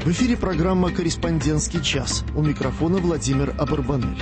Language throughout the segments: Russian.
В эфире программа «Корреспондентский час». У микрофона Владимир Абарбанель.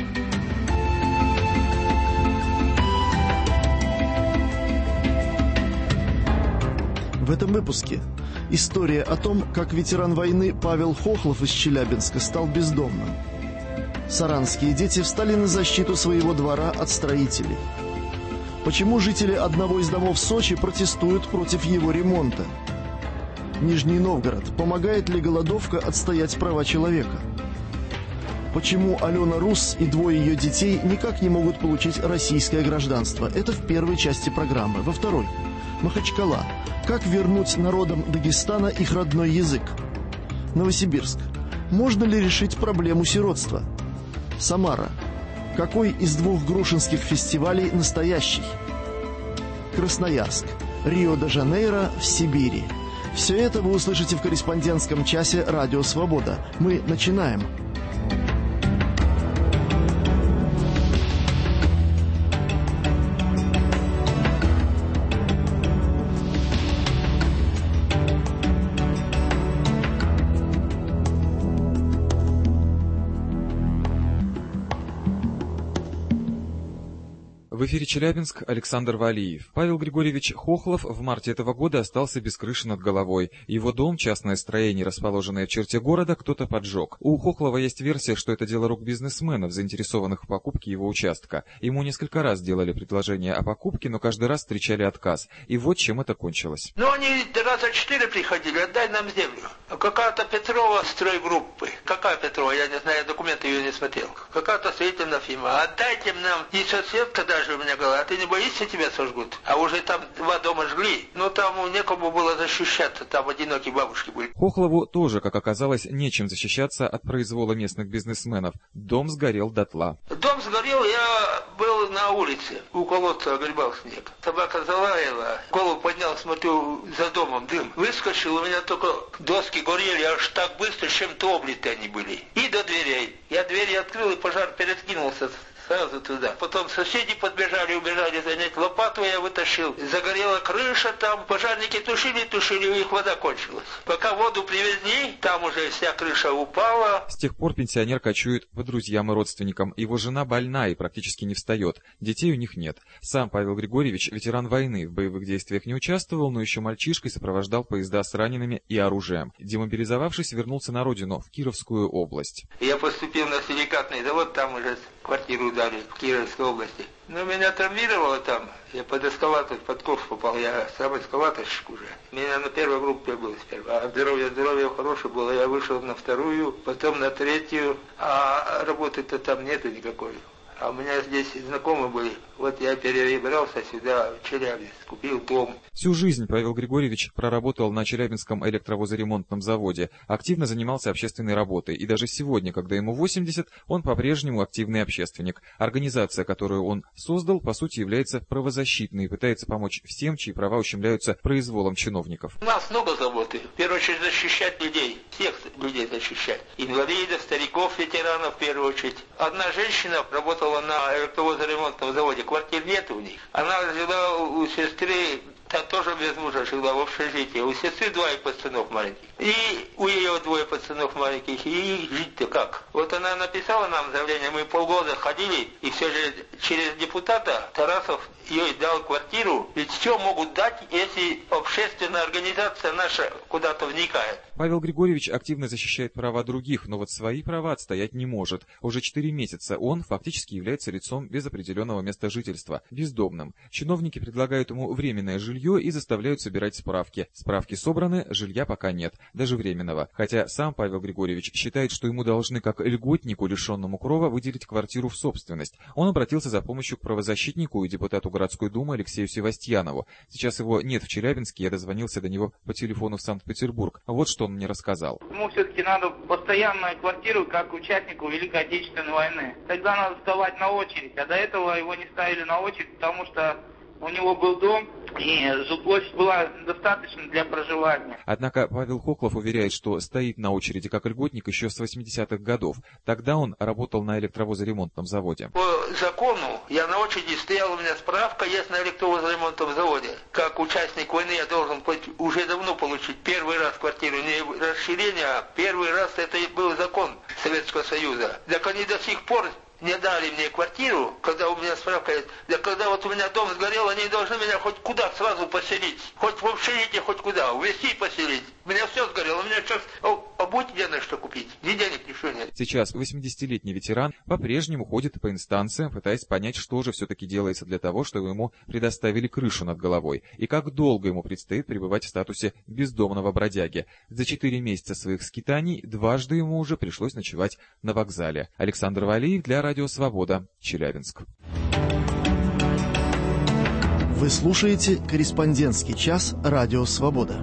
В этом выпуске история о том, как ветеран войны Павел Хохлов из Челябинска стал бездомным. Саранские дети встали на защиту своего двора от строителей. Почему жители одного из домов Сочи протестуют против его ремонта? Нижний Новгород. Помогает ли голодовка отстоять права человека? Почему Алена Рус и двое ее детей никак не могут получить российское гражданство? Это в первой части программы. Во второй. Махачкала. Как вернуть народам Дагестана их родной язык? Новосибирск. Можно ли решить проблему сиротства? Самара. Какой из двух грушинских фестивалей настоящий? Красноярск. Рио-де-Жанейро в Сибири. Все это вы услышите в корреспондентском часе «Радио Свобода». Мы начинаем. В эфире Челябинск, Александр Валиев. Павел Григорьевич Хохлов в марте этого года остался без крыши над головой. Его дом, частное строение, расположенное в черте города, кто-то поджег. У Хохлова есть версия, что это дело рук бизнесменов, заинтересованных в покупке его участка. Ему несколько раз делали предложение о покупке, но каждый раз встречали отказ. И вот чем это кончилось. Они раза 4 приходили, отдай нам землю. Какая-то Петрова стройгруппы. Какая Петрова? Я не знаю, документы ее не смотрел. Какая-то строительная фирма. Отдайте нам. И соседка даже у меня говорила, а ты не боишься, тебя сожгут? А уже там 2 дома жгли. Но там некому было защищаться, там одинокие бабушки были. Хохлову тоже, как оказалось, нечем защищаться от произвола местных бизнесменов. Дом сгорел дотла. Дом сгорел, я был на улице. У колодца огребал снег. Собака залаяла. Голову поднял, смотрю, за домом дым. Выскочил, у меня только доски горели, аж так быстро, чем-то облиты они были. И до дверей. Я двери открыл, и пожар перекинулся сразу туда. Потом соседи подбежали, убежали занять лопату, я вытащил. Загорела крыша там, пожарники тушили, у них вода кончилась. Пока воду привезли, там уже вся крыша упала. С тех пор пенсионер кочует по друзьям и родственникам. Его жена больна и практически не встает. Детей у них нет. Сам Павел Григорьевич, ветеран войны, в боевых действиях не участвовал, но еще мальчишкой сопровождал поезда с ранеными и оружием. Демобилизовавшись, вернулся на родину, в Кировскую область. Я поступил на силикатный завод, там уже квартиру дали в Кировской области. Но меня травмировало там. Я под эскалатор, под ковш попал. Я сам эскалаторщик уже. Меня на первой группе был сперва. А здоровье хорошее было. Я вышел на 2-ю, потом на 3-ю. А работы-то там нету никакой. А у меня здесь знакомые были. Вот я перебрался сюда, в Челябинск, купил дом. Всю жизнь Павел Григорьевич проработал на Челябинском электровозоремонтном заводе, активно занимался общественной работой, и даже сегодня, когда ему 80, он по-прежнему активный общественник. Организация, которую он создал, по сути является правозащитной и пытается помочь всем, чьи права ущемляются произволом чиновников. У нас много заботы. В первую очередь защищать людей, всех людей защищать. Инвалидов, стариков, ветеранов в первую очередь. Одна женщина работала на электровозоремонтном заводе, квартир нет у них. Она жила у сестры, та тоже без мужа жила в общежитии. У сестры 2 пацанов маленьких. И у ее 2 пацанов маленьких. И жить-то как? Вот она написала нам заявление, мы полгода ходили, и все же через депутата Тарасов ей дал квартиру. Ведь что могут дать, если общественная организация наша куда-то вникает? Павел Григорьевич активно защищает права других, но вот свои права отстоять не может. Уже 4 месяца он фактически является лицом без определенного места жительства, бездомным. Чиновники предлагают ему временное жилье и заставляют собирать справки. Справки собраны, жилья пока нет, даже временного. Хотя сам Павел Григорьевич считает, что ему должны как льготнику, лишенному крова, выделить квартиру в собственность. Он обратился за помощью к правозащитнику и депутату городской думы Алексею Севастьянову. Сейчас его нет в Челябинске, я дозвонился до него по телефону в Санкт-Петербург. Вот что он мне рассказал. Ему все-таки надо постоянную квартиру, как участнику Великой Отечественной войны. Тогда надо вставать на очередь, а до этого его не ставили на очередь, потому что у него был дом, и жилплощадь была достаточно для проживания. Однако Павел Хохлов уверяет, что стоит на очереди как льготник еще с 80-х годов. Тогда он работал на электровозоремонтном заводе. По закону я на очереди стоял, у меня справка есть на электровозремонтном заводе. Как участник войны я должен уже давно получить первый раз квартиру. Не расширение, а первый раз это и был закон Советского Союза. Так они до сих пор не дали мне квартиру, когда у меня справка есть. Да когда вот у меня дом сгорел, они должны меня хоть куда сразу поселить. Хоть в общежитие, хоть куда. Увезти и поселить. У меня все сгорело. У меня сейчас обуть где на что купить. Ни денег, ничего нет. Сейчас 80-летний ветеран по-прежнему ходит по инстанциям, пытаясь понять, что же все-таки делается для того, чтобы ему предоставили крышу над головой, и как долго ему предстоит пребывать в статусе бездомного бродяги. За 4 месяца своих скитаний дважды ему уже пришлось ночевать на вокзале. Александр Валиев для Радио Свобода, Челябинск. Вы слушаете «Корреспондентский час» Радио Свобода.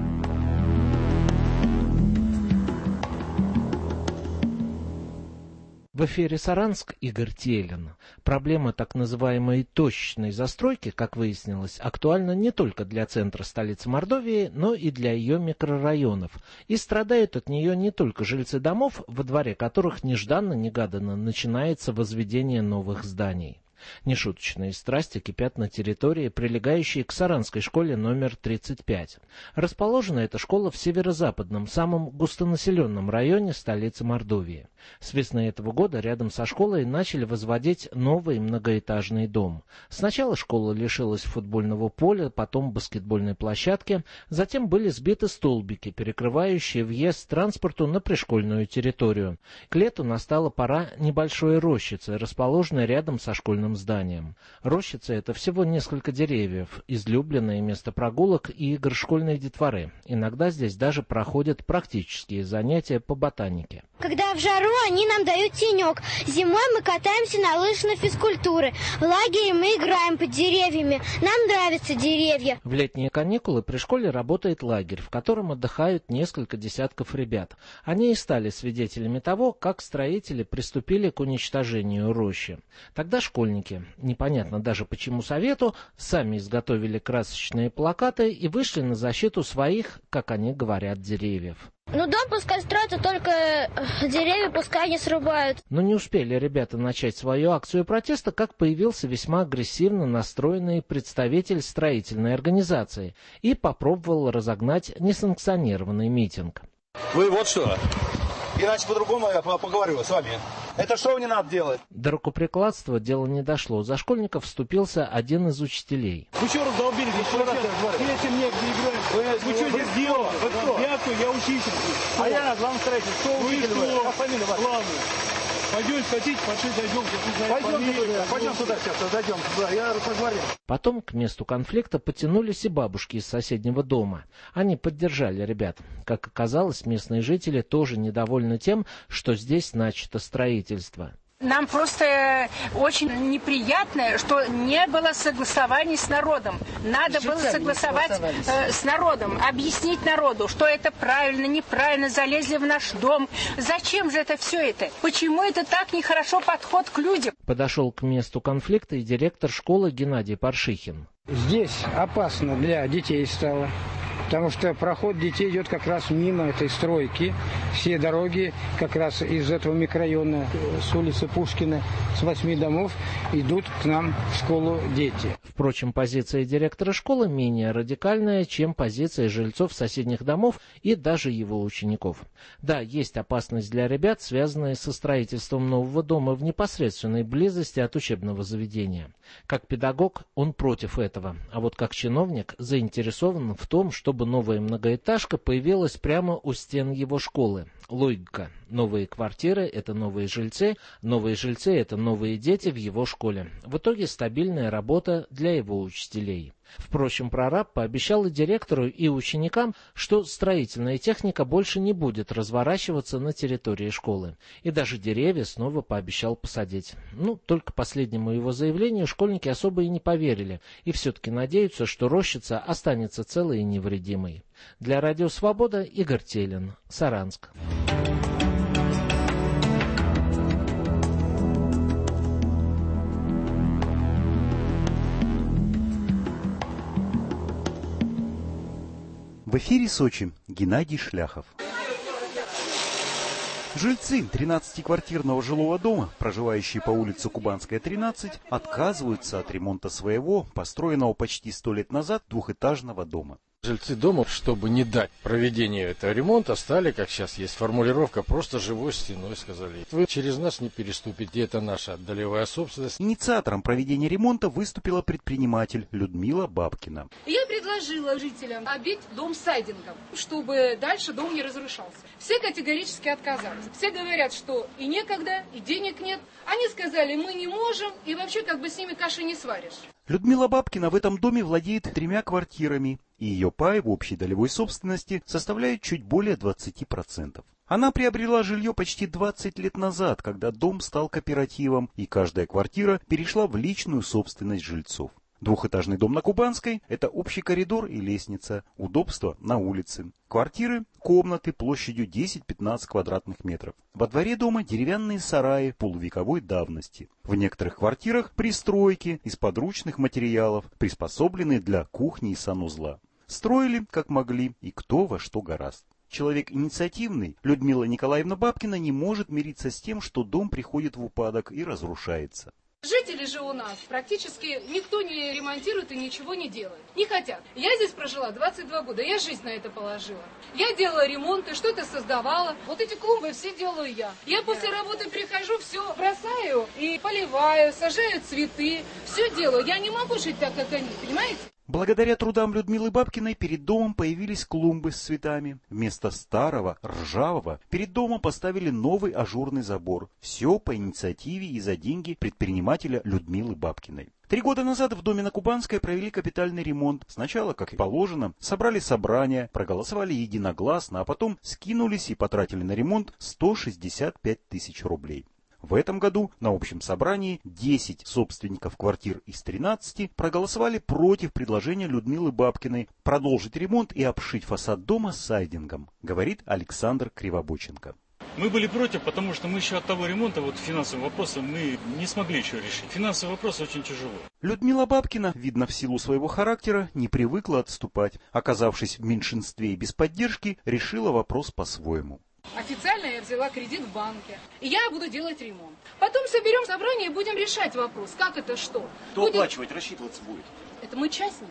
В эфире Саранск, Игорь Телин. Проблема так называемой точечной застройки, как выяснилось, актуальна не только для центра столицы Мордовии, но и для ее микрорайонов. И страдают от нее не только жильцы домов, во дворе которых нежданно-негаданно начинается возведение новых зданий. Нешуточные страсти кипят на территории, прилегающей к Саранской школе номер 35. Расположена эта школа в северо-западном, самом густонаселенном районе столицы Мордовии. С весны этого года рядом со школой начали возводить новый многоэтажный дом. Сначала школа лишилась футбольного поля, потом баскетбольной площадки, затем были сбиты столбики, перекрывающие въезд транспорту на пришкольную территорию. К лету настала пора небольшой рощицы, расположенной рядом со школьным зданием. Рощица — это всего несколько деревьев, излюбленное место прогулок и игр школьной детворы. Иногда здесь даже проходят практические занятия по ботанике. Когда в жару, они нам дают тенек. Зимой мы катаемся на лыжах на физкультуры. В лагере мы играем под деревьями. Нам нравятся деревья. В летние каникулы при школе работает лагерь, в котором отдыхают несколько десятков ребят. Они и стали свидетелями того, как строители приступили к уничтожению рощи. Тогда школьники, непонятно даже почему совету, сами изготовили красочные плакаты и вышли на защиту своих, как они говорят, деревьев. Ну, дом пускай строится, только деревья пускай не срубают. Но не успели ребята начать свою акцию протеста, как появился весьма агрессивно настроенный представитель строительной организации и попробовал разогнать несанкционированный митинг. Вы вот что, иначе по-другому я поговорю с вами. Это что не надо делать? До рукоприкладства дело не дошло. За школьников вступился один из учителей. Вы что раздолбились? Дети мне играем. Вы что здесь делаете? Вы кто? Я кто? Я учитель. А я главный строитель. Что учитель? Вы? Фамилия ваша? Главный. Пойдем, хотите, пошли, зайдем. Пойдем сюда сейчас, зайдем. Я поговорю. Потом к месту конфликта потянулись и бабушки из соседнего дома. Они поддержали ребят. Как оказалось, местные жители тоже недовольны тем, что здесь начато строительство. Нам просто очень неприятно, что не было согласований с народом. Надо было согласовать с народом, объяснить народу, что это правильно, неправильно, залезли в наш дом. Зачем же это все это? Почему это так нехорошо подход к людям? Подошел к месту конфликта и директор школы Геннадий Паршихин. Здесь опасно для детей стало. Потому что проход детей идет как раз мимо этой стройки. Все дороги как раз из этого микрорайона, с улицы Пушкина, с 8 домов, идут к нам в школу дети. Впрочем, позиция директора школы менее радикальная, чем позиция жильцов соседних домов и даже его учеников. Да, есть опасность для ребят, связанная со строительством нового дома в непосредственной близости от учебного заведения. Как педагог он против этого, а вот как чиновник заинтересован в том, чтобы новая многоэтажка появилась прямо у стен его школы. Логика. Новые квартиры – это новые жильцы – это новые дети в его школе. В итоге стабильная работа для его учителей. Впрочем, прораб пообещал и директору, и ученикам, что строительная техника больше не будет разворачиваться на территории школы. И даже деревья снова пообещал посадить. Только последнему его заявлению школьники особо и не поверили, и все-таки надеются, что рощица останется целой и невредимой. Для Радио Свобода Игорь Телин, Саранск. В эфире Сочи. Геннадий Шляхов. Жильцы 13-квартирного жилого дома, проживающие по улице Кубанская, 13, отказываются от ремонта своего, построенного почти 100 лет назад, двухэтажного дома. Жильцы дома, чтобы не дать проведения этого ремонта, стали, как сейчас есть формулировка, просто живой стеной, сказали. Вы через нас не переступите, это наша долевая собственность. Инициатором проведения ремонта выступила предприниматель Людмила Бабкина. Я предложила жителям обить дом сайдингом, чтобы дальше дом не разрушался. Все категорически отказались. Все говорят, что и некогда, и денег нет. Они сказали, мы не можем, и вообще как бы с ними каши не сваришь. Людмила Бабкина в этом доме владеет 3 квартирами, и ее пай в общей долевой собственности составляет чуть более 20%. Она приобрела жилье почти 20 лет назад, когда дом стал кооперативом, и каждая квартира перешла в личную собственность жильцов. Двухэтажный дом на Кубанской – это общий коридор и лестница, удобство на улице. Квартиры – комнаты площадью 10-15 квадратных метров. Во дворе дома деревянные сараи полувековой давности. В некоторых квартирах пристройки из подручных материалов, приспособленные для кухни и санузла. Строили, как могли, и кто во что горазд. Человек инициативный, Людмила Николаевна Бабкина, не может мириться с тем, что дом приходит в упадок и разрушается. Жители же у нас практически никто не ремонтирует и ничего не делает. Не хотят. Я здесь прожила 22 года, я жизнь на это положила. Я делала ремонты, что-то создавала. Вот эти клумбы все делаю я. Я после работы прихожу, все бросаю и поливаю, сажаю цветы. Все делаю. Я не могу жить так, как они, понимаете? Благодаря трудам Людмилы Бабкиной перед домом появились клумбы с цветами. Вместо старого, ржавого, перед домом поставили новый ажурный забор. Все по инициативе и за деньги предпринимателя Людмилы Бабкиной. 3 года назад в доме на Кубанской провели капитальный ремонт. Сначала, как и положено, собрали собрание, проголосовали единогласно, а потом скинулись и потратили на ремонт 165 тысяч рублей. В этом году на общем собрании 10 собственников квартир из 13 проголосовали против предложения Людмилы Бабкиной продолжить ремонт и обшить фасад дома сайдингом, говорит Александр Кривобоченко. Мы были против, потому что мы еще от того ремонта, финансового вопроса, мы не смогли еще решить. Финансовый вопрос очень тяжелый. Людмила Бабкина, видно в силу своего характера, не привыкла отступать. Оказавшись в меньшинстве и без поддержки, решила вопрос по-своему. Официально я взяла кредит в банке, и я буду делать ремонт. Потом соберем собрание и будем решать вопрос, как это что. Кто оплачивать, рассчитываться будет? Это мы частники.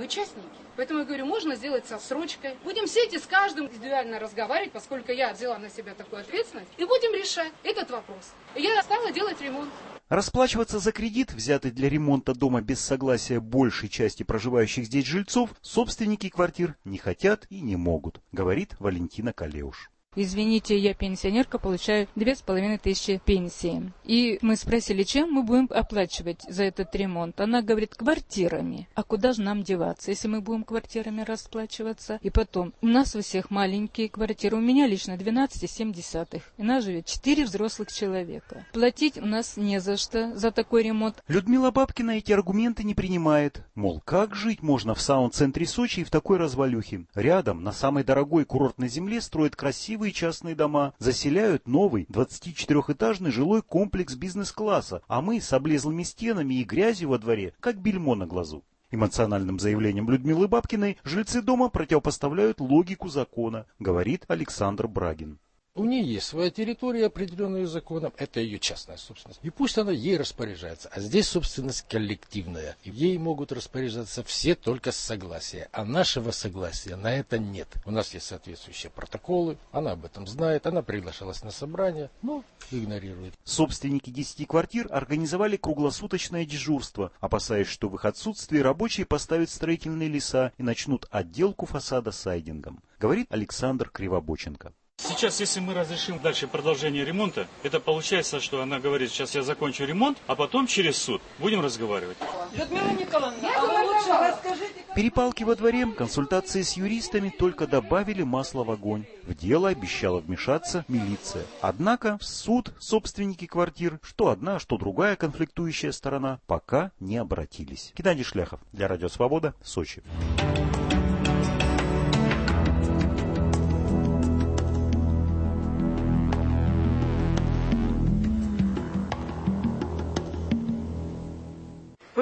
Поэтому я говорю, можно сделать со срочкой. Будем сидеть и с каждым индивидуально разговаривать, поскольку я взяла на себя такую ответственность, и будем решать этот вопрос. И я стала делать ремонт. Расплачиваться за кредит, взятый для ремонта дома без согласия большей части проживающих здесь жильцов, собственники квартир не хотят и не могут, говорит Валентина Калеуш. Извините, я пенсионерка, получаю 2500 пенсии. И мы спросили, чем мы будем оплачивать за этот ремонт. Она говорит, квартирами. А куда же нам деваться, если мы будем квартирами расплачиваться? И потом, у нас у всех маленькие квартиры. У меня лично 12,7. И нас живет 4 взрослых человека. Платить у нас не за что за такой ремонт. Людмила Бабкина эти аргументы не принимает. Мол, как жить можно в самом центре Сочи и в такой развалюхе? Рядом, на самой дорогой курортной земле, строят красивые частные дома, заселяют новый 24-этажный жилой комплекс бизнес-класса, а мы с облезлыми стенами и грязью во дворе, как бельмо на глазу. Эмоциональным заявлением Людмилы Бабкиной жильцы дома противопоставляют логику закона, говорит Александр Брагин. У нее есть своя территория, определенная законом, это ее частная собственность. И пусть она ей распоряжается. А здесь собственность коллективная. И ей могут распоряжаться все только с согласия. А нашего согласия на это нет. У нас есть соответствующие протоколы, она об этом знает, она приглашалась на собрание, но игнорирует. Собственники 10 квартир организовали круглосуточное дежурство, опасаясь, что в их отсутствии рабочие поставят строительные леса и начнут отделку фасада сайдингом, говорит Александр Кривобоченко. Сейчас, если мы разрешим дальше продолжение ремонта, это получается, что она говорит, сейчас я закончу ремонт, а потом через суд будем разговаривать. Людмила Николаевна, а вы лучше расскажите... Перепалки во дворе, консультации с юристами только добавили масла в огонь. В дело обещала вмешаться милиция. Однако в суд собственники квартир, что одна, что другая конфликтующая сторона, пока не обратились. Геннадий Шляхов для Радио Свобода, Сочи. По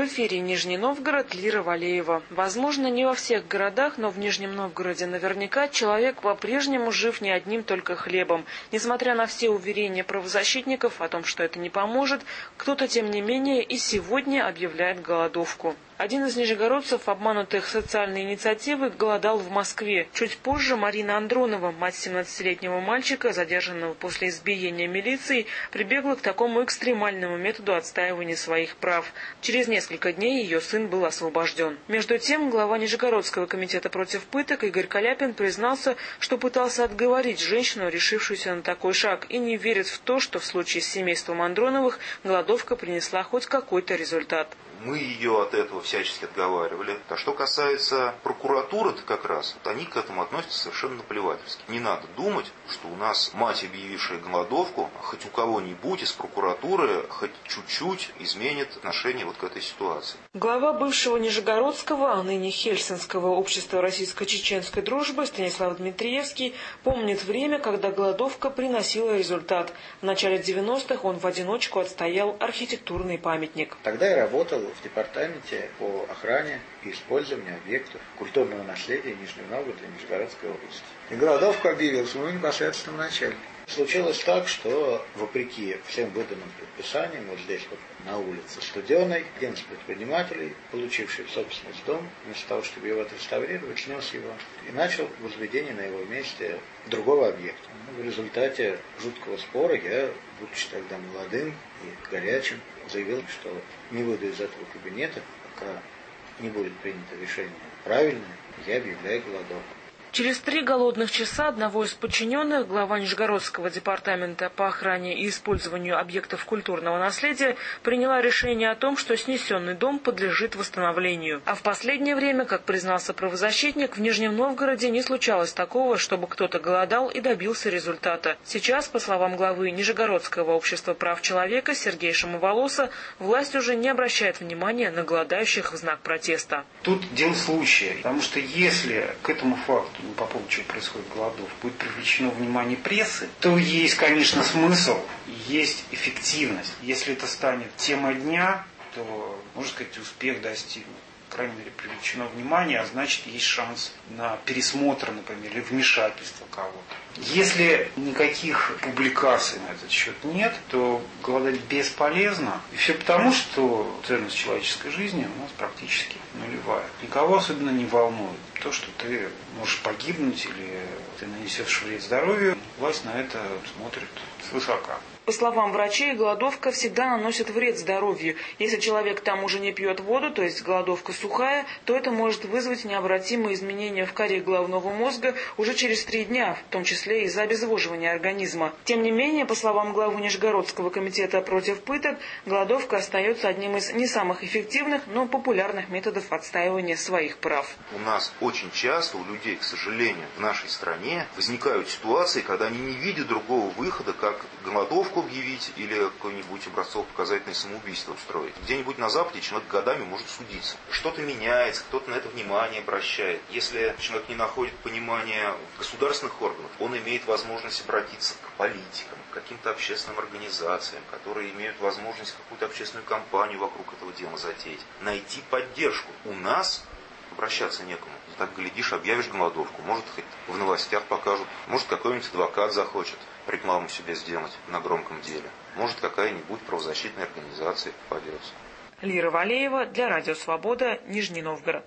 В эфире Нижний Новгород, Лира Валеева. Возможно, не во всех городах, но в Нижнем Новгороде наверняка человек по-прежнему жив не одним только хлебом. Несмотря на все уверения правозащитников о том, что это не поможет, кто-то, тем не менее, и сегодня объявляет голодовку. Один из нижегородцев, обманутых социальной инициативой, голодал в Москве. Чуть позже Марина Андронова, мать 17-летнего мальчика, задержанного после избиения милицией, прибегла к такому экстремальному методу отстаивания своих прав. Через несколько дней ее сын был освобожден. Между тем, глава Нижегородского комитета против пыток Игорь Каляпин признался, что пытался отговорить женщину, решившуюся на такой шаг, и не верит в то, что в случае с семейством Андроновых голодовка принесла хоть какой-то результат. Мы ее от этого всячески отговаривали. А что касается прокуратуры-то как раз, они к этому относятся совершенно наплевательски. Не надо думать, что у нас мать, объявившая голодовку, хоть у кого-нибудь из прокуратуры хоть чуть-чуть изменит отношение вот к этой ситуации. Глава бывшего Нижегородского, а ныне Хельсинского общества российско-чеченской дружбы Станислав Дмитриевский помнит время, когда голодовка приносила результат. В начале 90-х он в одиночку отстоял архитектурный памятник. Тогда я работал в департаменте по охране и использованию объектов культурного наследия Нижнего Новгорода и Нижегородской области. И голодовку объявил своему непосредственному начальнику. Случилось так, что, вопреки всем выданным предписаниям, вот здесь вот на улице Студеной, один из предпринимателей, получивший в собственность дом, вместо того, чтобы его отреставрировать, снес его и начал возведение на его месте другого объекта. В результате жуткого спора я, будучи тогда молодым и горячим, заявил, что не выйду из этого кабинета, пока не будет принято решение правильное, я объявляю голодовку. Через 3 голодных часа одного из подчиненных, глава Нижегородского департамента по охране и использованию объектов культурного наследия, приняла решение о том, что снесенный дом подлежит восстановлению. А в последнее время, как признался правозащитник, в Нижнем Новгороде не случалось такого, чтобы кто-то голодал и добился результата. Сейчас, по словам главы Нижегородского общества прав человека Сергея Шамоволоса, власть уже не обращает внимания на голодающих в знак протеста. Тут дело случая, потому что если к этому факту по поводу чего происходит голодовка, будет привлечено внимание прессы, то есть, конечно, смысл, есть эффективность. Если это станет темой дня, то, можно сказать, успех достигнут. По крайней мере, привлечено внимание, а значит, есть шанс на пересмотр, например, или вмешательство кого-то. Если никаких публикаций на этот счет нет, то голодать бесполезно. И все потому, что ценность человеческой жизни у нас практически нулевая. Никого особенно не волнует то, что ты можешь погибнуть или ты нанесешь вред здоровью. Власть на это смотрит свысока. По словам врачей, голодовка всегда наносит вред здоровью. Если человек к тому же не пьет воду, то есть голодовка сухая, то это может вызвать необратимые изменения в коре головного мозга уже через 3 дня, в том числе из-за обезвоживания организма. Тем не менее, по словам главы Нижегородского комитета против пыток, голодовка остается одним из не самых эффективных, но популярных методов отстаивания своих прав. У нас очень часто, у людей, к сожалению, в нашей стране возникают ситуации, когда они не видят другого выхода, как голодовку объявить или какое-нибудь образцово-показательное самоубийство устроить. Где-нибудь на Западе человек годами может судиться. Что-то меняется, кто-то на это внимание обращает. Если человек не находит понимания государственных органов, он имеет возможность обратиться к политикам, к каким-то общественным организациям, которые имеют возможность какую-то общественную кампанию вокруг этого дела затеять. Найти поддержку. У нас обращаться некому. Так, глядишь, объявишь голодовку. Может, хоть в новостях покажут. Может, какой-нибудь адвокат захочет рекламу себе сделать на громком деле. Может, какая-нибудь правозащитная организация попадется. Лира Валеева для Радио Свобода, Нижний Новгород.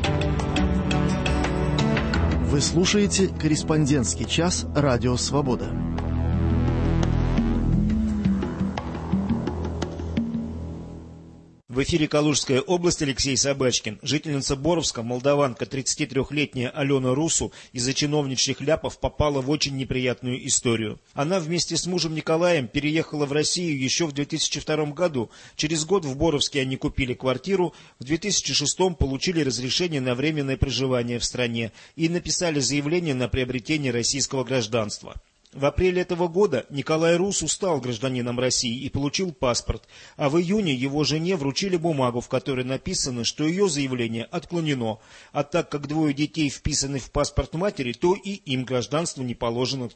Вы слушаете «Корреспондентский час» Радио Свобода. В эфире Калужская область, Алексей Собачкин. Жительница Боровска, молдаванка, 33-летняя Алена Русу из-за чиновничьих ляпов попала в очень неприятную историю. Она вместе с мужем Николаем переехала в Россию еще в 2002 году. Через год в Боровске они купили квартиру, в 2006 получили разрешение на временное проживание в стране и написали заявление на приобретение российского гражданства. В апреле этого года Николай Русу стал гражданином России и получил паспорт, а в июне его жене вручили бумагу, в которой написано, что ее заявление отклонено, а так как 2 детей вписаны в паспорт матери, то и им гражданство не положено тоже.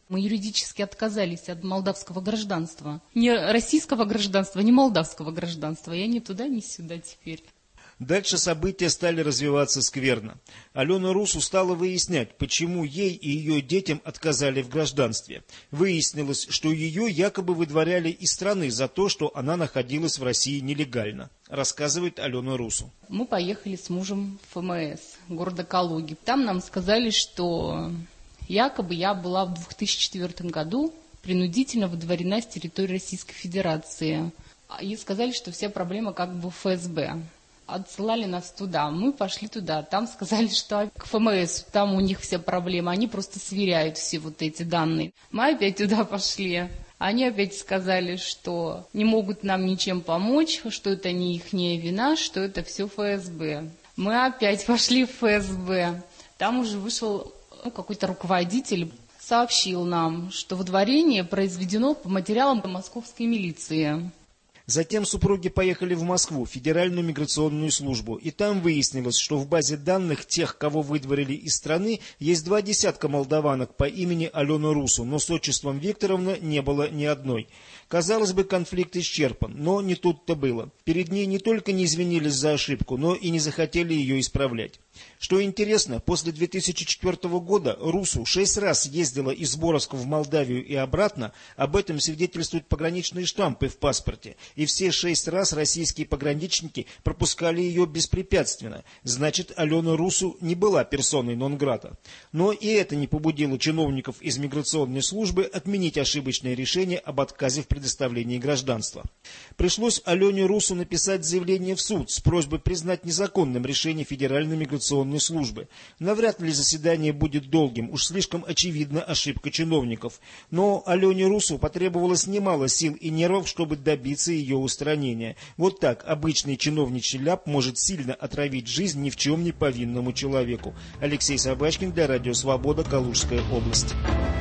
Мы юридически отказались от молдавского гражданства. Ни российского гражданства, ни молдавского гражданства. Я ни туда, ни сюда теперь. Дальше события стали развиваться скверно. Алена Русу стала выяснять, почему ей и ее детям отказали в гражданстве. Выяснилось, что ее якобы выдворяли из страны за то, что она находилась в России нелегально. Рассказывает Алена Русу. Мы поехали с мужем в ФМС города Калуги. Там нам сказали, что якобы я была в 2004 году принудительно выдворена с территории Российской Федерации. И сказали, что вся проблема как бы в ФСБ. Отсылали нас туда, мы пошли туда, там сказали, что к ФМС, там у них вся проблема, они просто сверяют все вот эти данные. Мы опять туда пошли, они опять сказали, что не могут нам ничем помочь, что это не их вина, что это все ФСБ. Мы опять пошли в ФСБ, там уже вышел какой-то руководитель, сообщил нам, что выдворение произведено по материалам московской милиции. Затем супруги поехали в Москву, в Федеральную миграционную службу, и там выяснилось, что в базе данных тех, кого выдворили из страны, есть 20 молдаванок по имени Алена Русу, но с отчеством Викторовна не было ни одной. Казалось бы, конфликт исчерпан, но не тут-то было. Перед ней не только не извинились за ошибку, но и не захотели ее исправлять. Что интересно, после 2004 года Русу 6 раз ездила из Боровска в Молдавию и обратно, об этом свидетельствуют пограничные штампы в паспорте, и все 6 раз российские пограничники пропускали ее беспрепятственно. Значит, Алена Русу не была персоной нон-грата. Но и это не побудило чиновников из миграционной службы отменить ошибочное решение об отказе в предоставлении гражданства. Пришлось Алене Русу написать заявление в суд с просьбой признать незаконным решение Федеральной миграционной службы. Навряд ли заседание будет долгим, уж слишком очевидна ошибка чиновников. Но Алене Русу потребовалось немало сил и нервов, чтобы добиться ее устранения. Вот так обычный чиновничий ляп может сильно отравить жизнь ни в чем не повинному человеку. Алексей Собачкин для Радио Свобода, Калужская область.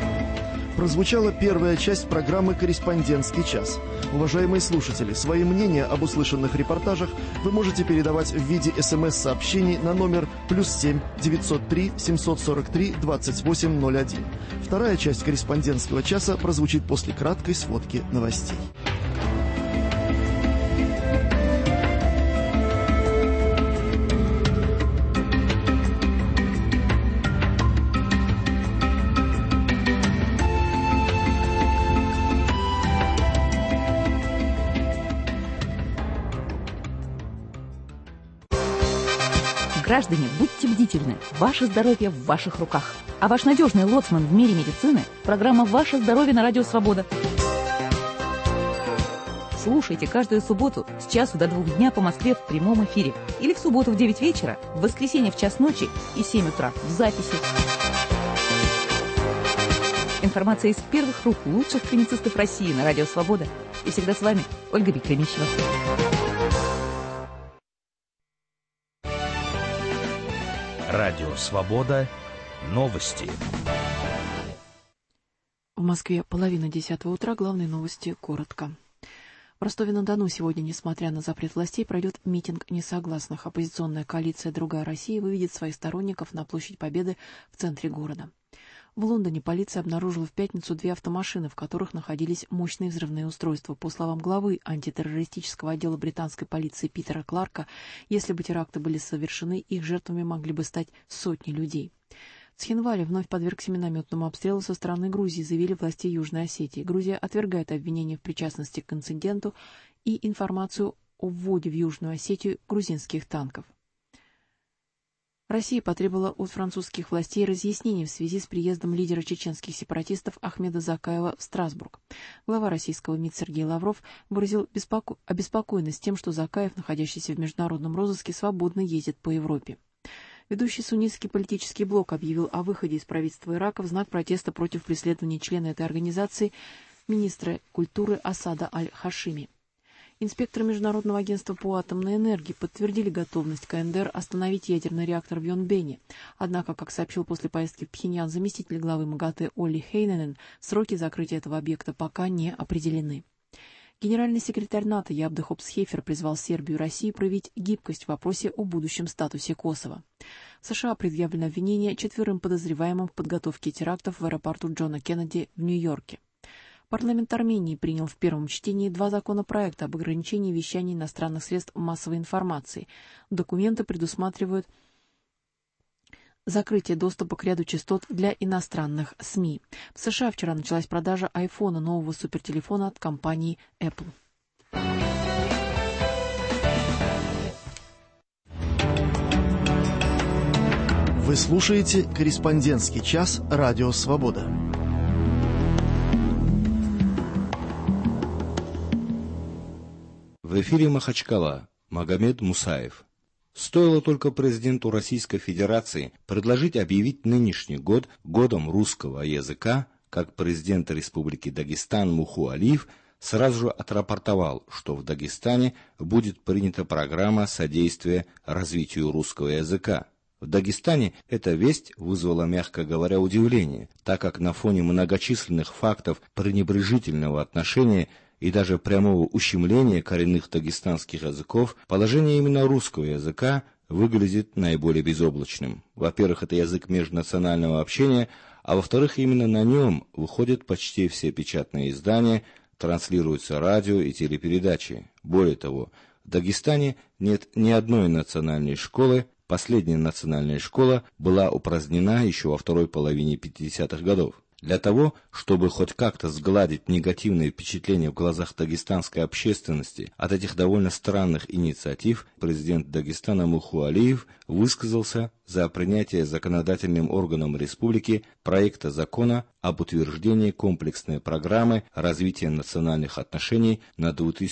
Прозвучала первая часть программы «Корреспондентский час». Уважаемые слушатели, свои мнения об услышанных репортажах вы можете передавать в виде СМС-сообщений на номер +7 903 743 2801. Вторая часть «Корреспондентского часа» прозвучит после краткой сводки новостей. Граждане, будьте бдительны. Ваше здоровье в ваших руках. А ваш надежный лоцман в мире медицины – программа «Ваше здоровье» на Радио Свобода. Слушайте каждую субботу с часу до 2 дня по Москве в прямом эфире. Или в субботу в 9 вечера, в воскресенье в час ночи и 7 утра в записи. Информация из первых рук лучших клиницистов России на Радио Свобода. И всегда с вами Ольга Бекремищева. Радио Свобода. Новости. В Москве 9:30 утра. Главные новости коротко. В Ростове-на-Дону сегодня, несмотря на запрет властей, пройдет митинг несогласных. Оппозиционная коалиция «Другая Россия» выведет своих сторонников на площадь Победы в центре города. В Лондоне полиция обнаружила в пятницу 2 автомашины, в которых находились мощные взрывные устройства. По словам главы антитеррористического отдела британской полиции Питера Кларка, если бы теракты были совершены, их жертвами могли бы стать сотни людей. Цхинвали вновь подвергся минометному обстрелу со стороны Грузии, заявили власти Южной Осетии. Грузия отвергает обвинения в причастности к инциденту и информацию о вводе в Южную Осетию грузинских танков. Россия потребовала от французских властей разъяснений в связи с приездом лидера чеченских сепаратистов Ахмеда Закаева в Страсбург. Глава российского МИД Сергей Лавров выразил обеспокоенность тем, что Закаев, находящийся в международном розыске, свободно ездит по Европе. Ведущий суннитский политический блок объявил о выходе из правительства Ирака в знак протеста против преследования члена этой организации, министра культуры Асада Аль-Хашими. Инспекторы Международного агентства по атомной энергии подтвердили готовность КНДР остановить ядерный реактор в Йонбене. Однако, как сообщил после поездки в Пхеньян заместитель главы МАГАТЭ Олли Хейненен, сроки закрытия этого объекта пока не определены. Генеральный секретарь НАТО Ябде Хопс-Хефер призвал Сербию и Россию проявить гибкость в вопросе о будущем статусе Косово. США предъявлено обвинение 4 подозреваемым в подготовке терактов в аэропорту Джона Кеннеди в Нью-Йорке. Парламент Армении принял в первом чтении 2 законопроекта об ограничении вещания иностранных средств массовой информации. Документы предусматривают закрытие доступа к ряду частот для иностранных СМИ. В США вчера началась продажа айфона, нового супертелефона от компании Apple. Вы слушаете «Корреспондентский час» Радио Свобода. В эфире Махачкала. Магомед Мусаев. Стоило только президенту Российской Федерации предложить объявить нынешний год годом русского языка, как президент Республики Дагестан Муху Алиев сразу же отрапортовал, что в Дагестане будет принята программа содействия развитию русского языка. В Дагестане эта весть вызвала, мягко говоря, удивление, так как на фоне многочисленных фактов пренебрежительного отношения и даже прямого ущемления коренных дагестанских языков, положение именно русского языка выглядит наиболее безоблачным. Во-первых, это язык межнационального общения, а во-вторых, именно на нем выходят почти все печатные издания, транслируются радио и телепередачи. Более того, в Дагестане нет ни одной национальной школы. Последняя национальная школа была упразднена еще во второй половине 50-х годов. Для того, чтобы хоть как-то сгладить негативные впечатления в глазах дагестанской общественности от этих довольно странных инициатив, президент Дагестана Муху Алиев высказался за принятие законодательным органом республики проекта закона об утверждении комплексной программы развития национальных отношений на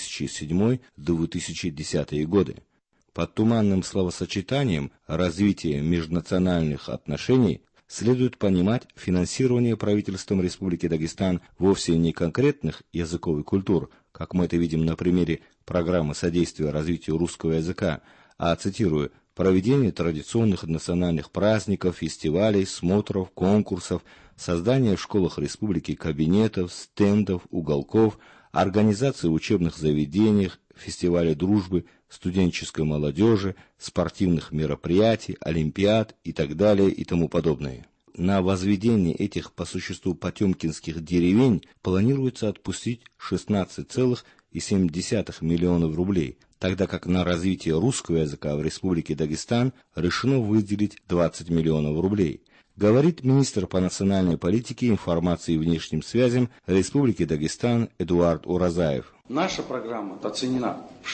2007-2010 годы. Под туманным словосочетанием «развитие межнациональных отношений» следует понимать финансирование правительством Республики Дагестан вовсе не конкретных языков и культур, как мы это видим на примере программы содействия развитию русского языка, а, цитирую, проведение традиционных национальных праздников, фестивалей, смотров, конкурсов, создание в школах республики кабинетов, стендов, уголков, организации в учебных заведениях, фестивалей дружбы, студенческой молодежи, спортивных мероприятий, олимпиад и так далее и тому подобное. На возведение этих по существу потемкинских деревень планируется отпустить 16,7 миллионов рублей, тогда как на развитие русского языка в Республике Дагестан решено выделить 20 миллионов рублей. Говорит министр по национальной политике, информации и внешним связям Республики Дагестан Эдуард Уразаев. Наша программа оценена в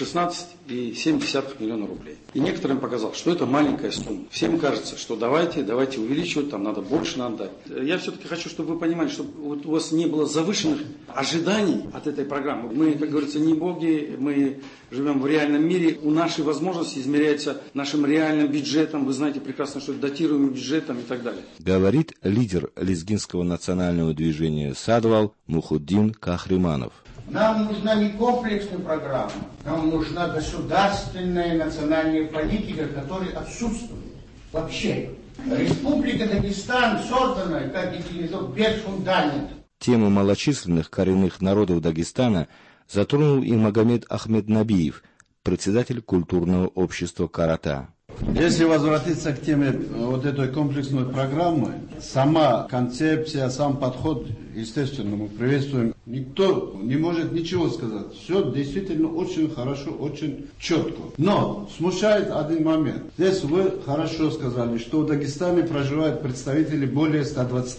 16,7 миллиона рублей. И некоторым показалось, что это маленькая сумма. Всем кажется, что давайте увеличивать, там надо больше надо дать. Я все-таки хочу, чтобы вы понимали, чтобы вот у вас не было завышенных ожиданий от этой программы. Мы, как говорится, не боги, мы живем в реальном мире. У нашей возможности измеряется нашим реальным бюджетом. Вы знаете прекрасно, что это датируемым бюджетом и так далее. Говорит лидер лезгинского национального движения «Садвал» Мухуддин Кахриманов. Нам нужна не комплексная программа, нам нужна государственная национальная политика, которая отсутствует вообще. Республика Дагестан создана, как единство, без фундамента. Тему малочисленных коренных народов Дагестана затронул и Магомед Ахмед Набиев, председатель культурного общества «Карата». Если возвратиться к теме вот этой комплексной программы, сама концепция, сам подход, естественно, мы приветствуем. Никто не может ничего сказать. Все действительно очень хорошо, очень четко. Но смущает один момент. Здесь вы хорошо сказали, что в Дагестане проживают представители более 120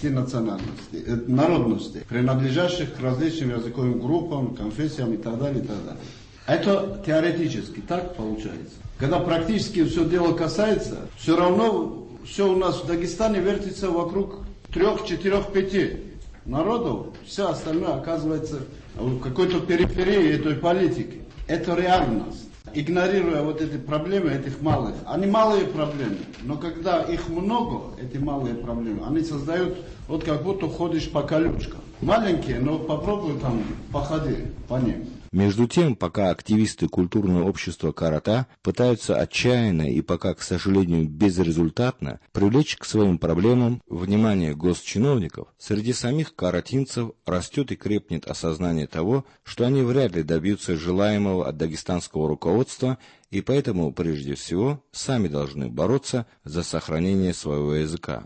народностей, принадлежащих к различным языковым группам, конфессиям и так далее, и так далее. Это теоретически так получается. Когда практически все дело касается, все равно все у нас в Дагестане вертится вокруг 3, 4, 5 народов. Все остальное оказывается в какой-то периферии этой политики. Это реальность. Игнорируя вот эти проблемы, этих малых. Они малые проблемы, но когда их много, эти малые проблемы, они создают, вот как будто ходишь по колючкам. Маленькие, но попробуй там, походи по ним. Между тем, пока активисты культурного общества Карата пытаются отчаянно и пока, к сожалению, безрезультатно привлечь к своим проблемам внимание госчиновников, среди самих каратинцев растет и крепнет осознание того, что они вряд ли добьются желаемого от дагестанского руководства, и поэтому, прежде всего, сами должны бороться за сохранение своего языка.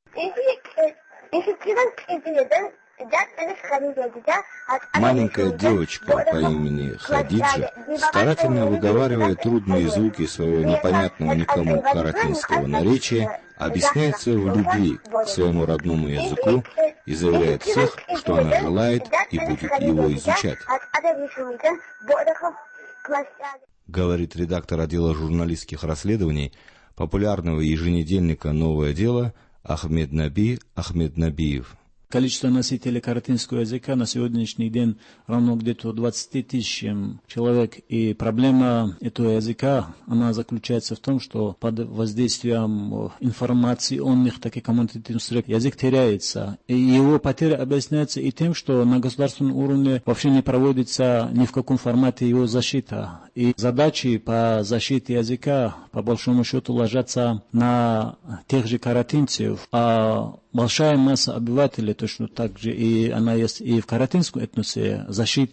Маленькая девочка по имени Хадиджа, старательно выговаривая трудные звуки своего непонятного никому каратинского наречия, объясняется в любви к своему родному языку и заверяет всех, что она желает и будет его изучать. Говорит редактор отдела журналистских расследований популярного еженедельника «Новое дело» Ахмед Набиев. Количество носителей каратинского языка на сегодняшний день равно где-то 20 тысячам человек. И проблема этого языка, она заключается в том, что под воздействием информационных, так и коммуникативных средств язык теряется. И его потеря объясняется и тем, что на государственном уровне вообще не проводится ни в каком формате его защита. И задачи по защите языка, по большому счету, ложатся на тех же каратинцев, а большая масса обывателей точно так же, и она есть и в каратинском этносе,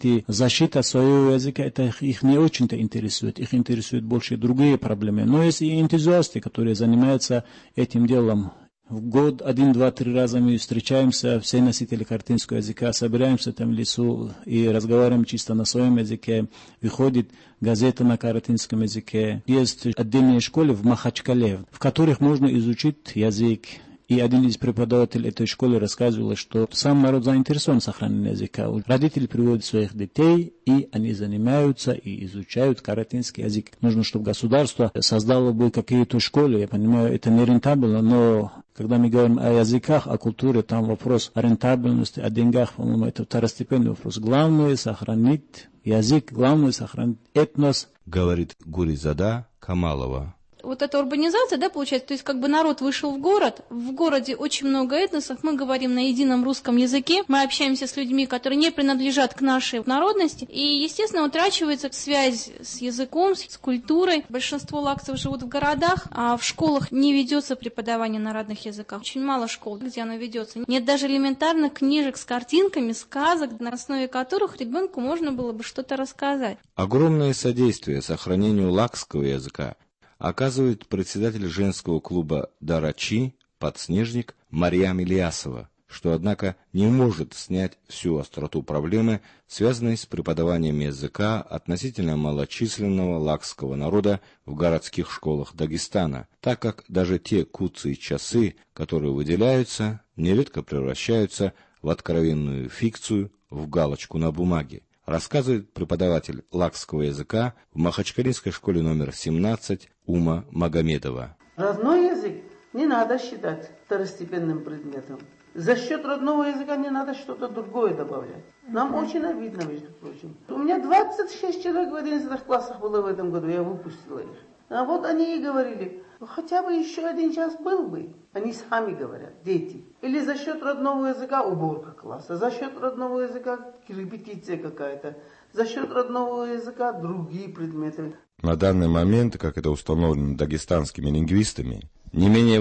защита своего языка, это их не очень-то интересует, их интересуют больше другие проблемы. Но есть и энтузиасты, которые занимаются этим делом. В год 1, 2, 3 раза мы встречаемся, все носители каратинского языка, собираемся там в лесу и разговариваем чисто на своем языке. Выходит газета на каратинском языке. Есть отдельные школы в Махачкале, в которых можно изучить язык. И один из преподавателей этой школы рассказывал, что сам народ заинтересован в сохранении языка. Родители приводят своих детей, и они занимаются и изучают каратинский язык. Нужно, чтобы государство создало бы какие-то школы. Я понимаю, это не рентабельно, но когда мы говорим о языках, о культуре, там вопрос о рентабельности, о деньгах, по-моему, это второстепенный вопрос. Главное — сохранить язык, главное — сохранить этнос. Говорит Гуризада Камалова. Вот эта урбанизация, да, получается, то есть как бы народ вышел в город, в городе очень много этносов, мы говорим на едином русском языке, мы общаемся с людьми, которые не принадлежат к нашей народности, и, естественно, утрачивается связь с языком, с культурой. Большинство лакцев живут в городах, а в школах не ведется преподавание на родных языках. Очень мало школ, где оно ведется. Нет даже элементарных книжек с картинками, сказок, на основе которых ребенку можно было бы что-то рассказать. Огромное содействие сохранению лакского языка оказывает председатель женского клуба «Дарачи», подснежник Марьям Ильясова, что, однако, не может снять всю остроту проблемы, связанной с преподаванием языка относительно малочисленного лакского народа в городских школах Дагестана, так как даже те куцы и часы, которые выделяются, нередко превращаются в откровенную фикцию, в галочку на бумаге. Рассказывает преподаватель лакского языка в Махачкалинской школе номер 17 Ума Магомедова. Родной язык не надо считать второстепенным предметом. За счет родного языка не надо что-то другое добавлять. Нам очень обидно, между прочим. У меня 26 человек в 11 классах было в этом году, я выпустила их. А вот они и говорили, хотя бы еще 1 час был бы. Они сами говорят, дети. Или за счет родного языка уборка класса, за счет родного языка репетиция какая-то, за счет родного языка другие предметы. На данный момент, как это установлено дагестанскими лингвистами, не менее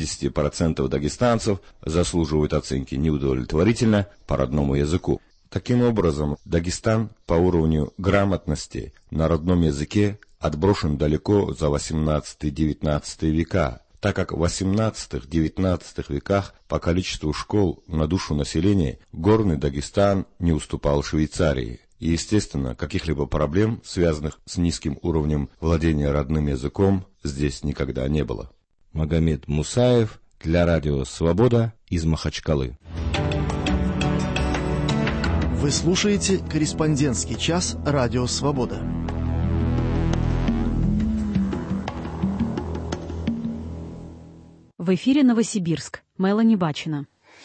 80% дагестанцев заслуживают оценки неудовлетворительно по родному языку. Таким образом, Дагестан по уровню грамотности на родном языке отброшен далеко за 18-19 века, так как в 18-19 веках по количеству школ на душу населения горный Дагестан не уступал Швейцарии. И, естественно, каких-либо проблем, связанных с низким уровнем владения родным языком, здесь никогда не было. Магомед Мусаев для радио «Свобода» из Махачкалы. Вы слушаете «Корреспондентский час» радио «Свобода». В эфире Новосибирск. Мелани Бачина.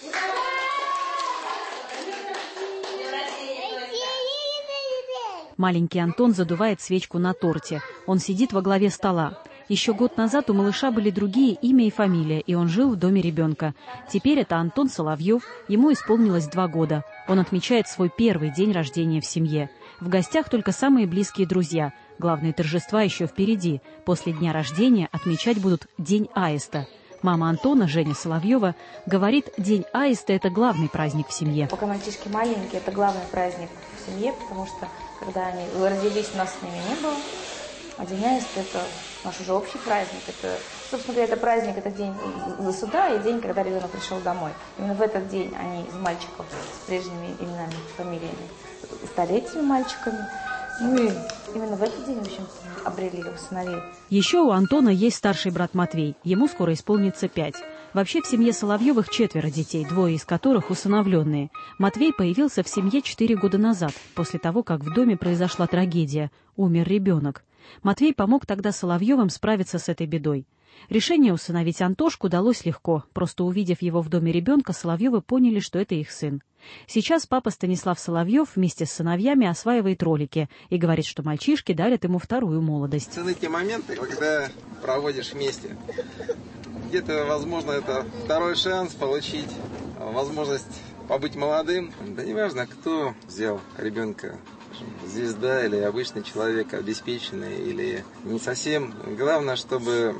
Маленький Антон задувает свечку на торте. Он сидит во главе стола. Еще год назад у малыша были другие имя и фамилия, и он жил в доме ребенка. Теперь это Антон Соловьев, ему исполнилось 2 года. Он отмечает свой первый день рождения в семье. В гостях только самые близкие друзья. Главные торжества еще впереди. После дня рождения отмечать будут День Аиста. Мама Антона, Женя Соловьева, говорит, День Аиста – это главный праздник в семье. Пока мальчишки маленькие, это главный праздник в семье, потому что когда они родились, нас с ними не было. А День Аиста – это наш уже общий праздник. Это, собственно говоря, это праздник, это день суда и день, когда ребенок пришел домой. Именно в этот день они из мальчиков с прежними именами, фамилиями стали этими мальчиками. Ну и именно в этот день, в общем, обрели сыновей. Еще у Антона есть старший брат Матвей. Ему скоро исполнится 5. Вообще в семье Соловьевых 4 детей, 2 из которых усыновленные. Матвей появился в семье 4 года назад, после того, как в доме произошла трагедия. Умер ребенок. Матвей помог тогда Соловьевым справиться с этой бедой. Решение усыновить Антошку далось легко. Просто увидев его в доме ребенка, Соловьевы поняли, что это их сын. Сейчас папа Станислав Соловьев вместе с сыновьями осваивает ролики и говорит, что мальчишки дарят ему вторую молодость. Цены те моменты, когда проводишь вместе. Где-то, возможно, это второй шанс получить, возможность побыть молодым. Да неважно, кто взял ребенка. Звезда или обычный человек, обеспеченный или не совсем. Главное, чтобы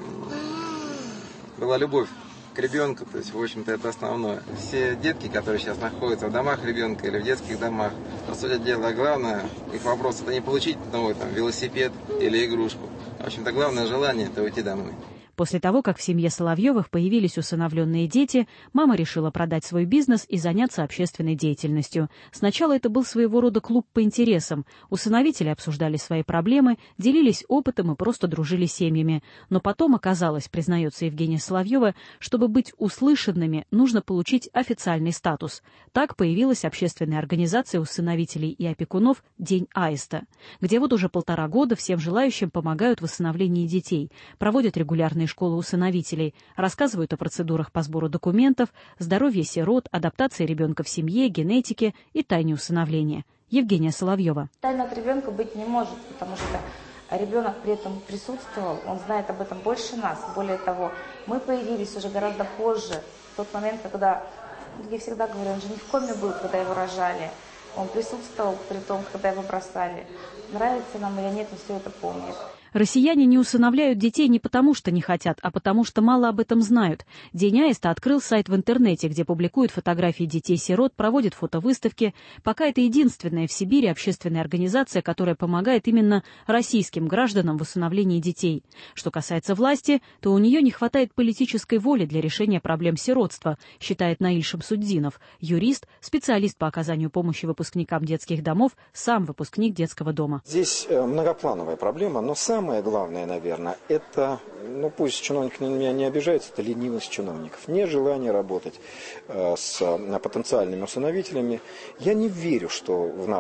была любовь к ребенку, то есть, в общем-то, это основное. Все детки, которые сейчас находятся в домах ребенка или в детских домах, по сути дела, главное, их вопрос, это не получить новый велосипед или игрушку. В общем-то, главное желание – это уйти домой. После того, как в семье Соловьевых появились усыновленные дети, мама решила продать свой бизнес и заняться общественной деятельностью. Сначала это был своего рода клуб по интересам. Усыновители обсуждали свои проблемы, делились опытом и просто дружили с семьями. Но потом оказалось, признается Евгения Соловьева, чтобы быть услышанными, нужно получить официальный статус. Так появилась общественная организация усыновителей и опекунов «День Аиста», где вот уже 1,5 года всем желающим помогают в усыновлении детей, проводят регулярные школы усыновителей, рассказывают о процедурах по сбору документов, здоровье сирот, адаптации ребенка в семье, генетике и тайне усыновления. Евгения Соловьева. Тайна от ребенка быть не может, потому что ребенок при этом присутствовал, он знает об этом больше нас. Более того, мы появились уже гораздо позже, в тот момент, когда, я всегда говорю, он же не в коме был, когда его рожали. Он присутствовал при том, когда его бросали. Нравится нам или нет, он все это помнит. Россияне не усыновляют детей не потому, что не хотят, а потому, что мало об этом знают. День Аиста открыл сайт в интернете, где публикуют фотографии детей-сирот, проводит фотовыставки. Пока это единственная в Сибири общественная организация, которая помогает именно российским гражданам в усыновлении детей. Что касается власти, то у нее не хватает политической воли для решения проблем сиротства, считает Наиль Шамсуддинов, юрист, специалист по оказанию помощи выпускникам детских домов, сам выпускник детского дома. Здесь многоплановая проблема, но самое главное, наверное, это, пусть чиновники на меня не обижаются, это ленивость чиновников, нежелание работать с потенциальными усыновителями. Я не верю, что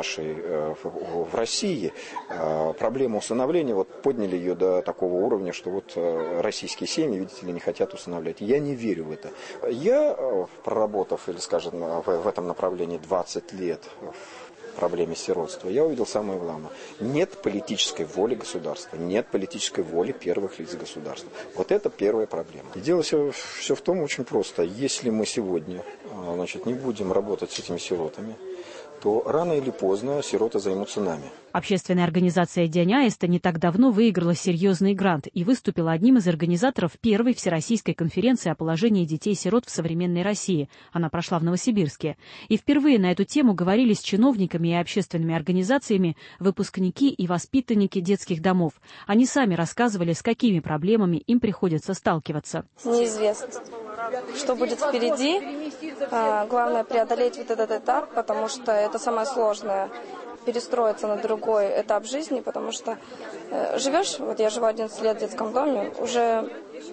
в России проблему усыновления подняли ее до такого уровня, что российские семьи, видите ли, не хотят усыновлять. Я не верю в это. Я, проработав, или, скажем, в этом направлении 20 лет, проблеме сиротства, я увидел самое главное. Нет политической воли государства, нет политической воли первых лиц государства. Вот это первая проблема. И дело все в том очень просто. Если мы сегодня не будем работать с этими сиротами, то рано или поздно сироты займутся нами. Общественная организация «День Аиста» не так давно выиграла серьезный грант и выступила одним из организаторов первой всероссийской конференции о положении детей-сирот в современной России. Она прошла в Новосибирске. И впервые на эту тему говорили с чиновниками и общественными организациями выпускники и воспитанники детских домов. Они сами рассказывали, с какими проблемами им приходится сталкиваться. Неизвестно, что будет впереди. Главное преодолеть этот этап, потому что это самое сложное. Перестроиться на другой этап жизни, потому что живешь, я живу 11 лет в детском доме, уже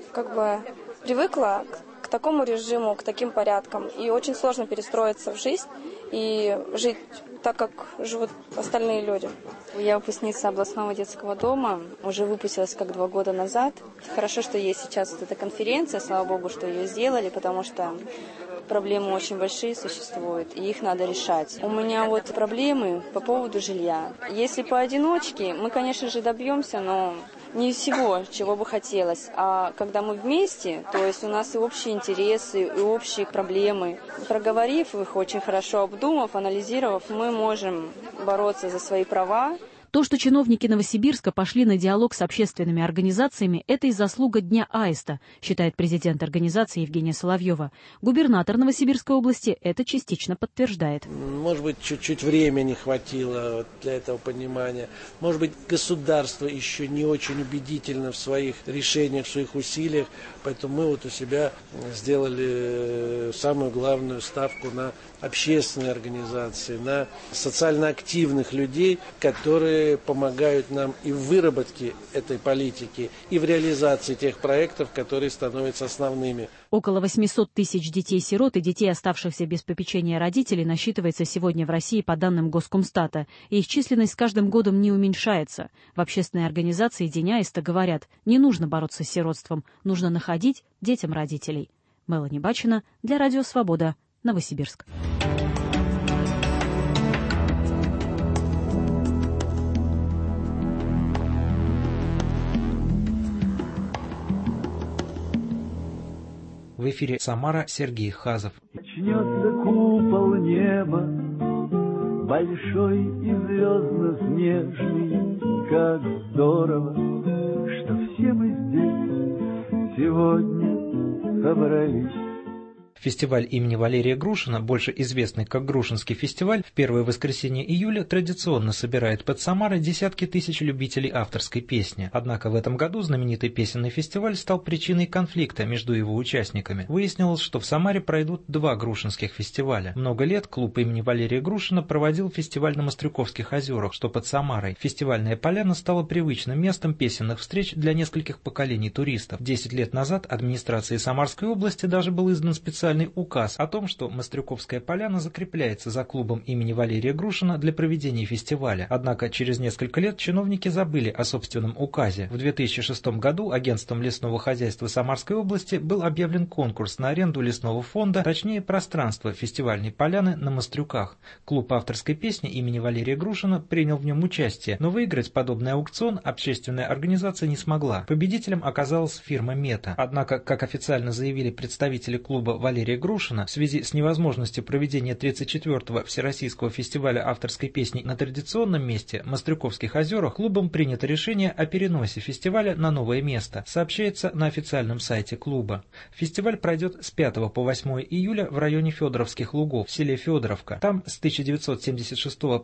привыкла к такому режиму, к таким порядкам, и очень сложно перестроиться в жизнь и жить так, как живут остальные люди. Я выпускница областного детского дома, уже выпустилась 2 года назад. Хорошо, что есть сейчас эта конференция, слава богу, что ее сделали, потому что проблемы очень большие существуют, и их надо решать. У меня проблемы по поводу жилья. Если поодиночке, мы, конечно же, добьемся, но не всего, чего бы хотелось. А когда мы вместе, то есть у нас и общие интересы, и общие проблемы. Проговорив их очень хорошо, обдумав, анализировав, мы можем бороться за свои права. То, что чиновники Новосибирска пошли на диалог с общественными организациями, это и заслуга Дня Аиста, считает президент организации Евгения Соловьева. Губернатор Новосибирской области это частично подтверждает. Может быть, чуть-чуть времени хватило для этого понимания. Может быть, государство еще не очень убедительно в своих решениях, в своих усилиях. Поэтому мы вот у себя сделали самую главную ставку на общественные организации, на социально активных людей, которые помогают нам и в выработке этой политики, и в реализации тех проектов, которые становятся основными. Около 800 тысяч детей-сирот и детей, оставшихся без попечения родителей, насчитывается сегодня в России по данным Госкомстата, и их численность с каждым годом не уменьшается. В общественной организации День Аиста говорят, не нужно бороться с сиротством, нужно находить детям родителей. Мелани Бачина для Радио Свобода, Новосибирск. В эфире Самара, Сергей Хазов. Начнется купол неба, большой и звездно-снежный. Как здорово, что все мы здесь сегодня собрались. Фестиваль имени Валерия Грушина, больше известный как Грушинский фестиваль, в первое воскресенье июля традиционно собирает под Самарой десятки тысяч любителей авторской песни. Однако в этом году знаменитый песенный фестиваль стал причиной конфликта между его участниками. Выяснилось, что в Самаре пройдут два грушинских фестиваля. Много лет клуб имени Валерия Грушина проводил фестиваль на Мострюковских озерах, что под Самарой. Фестивальная поляна стала привычным местом песенных встреч для нескольких поколений туристов. 10 лет назад администрации Самарской области даже был издан специальный указ о том, что Мострюковская поляна закрепляется за клубом имени Валерия Грушина для проведения фестиваля. Однако через несколько лет чиновники забыли о собственном указе. В 2006 году агентством лесного хозяйства Самарской области был объявлен конкурс на аренду лесного фонда, точнее пространства фестивальной поляны на Мострюках. Клуб авторской песни имени Валерия Грушина принял в нем участие, но выиграть подобный аукцион общественная организация не смогла. Победителем оказалась фирма «Мета». Однако, как официально заявили представители клуба Валерия Грушина, в связи с невозможностью проведения 34-го Всероссийского фестиваля авторской песни на традиционном месте Мострюковских озерах, клубом принято решение о переносе фестиваля на новое место, сообщается на официальном сайте клуба. Фестиваль пройдет с 5 по 8 июля в районе Федоровских лугов, в селе Федоровка. Там с 1976 по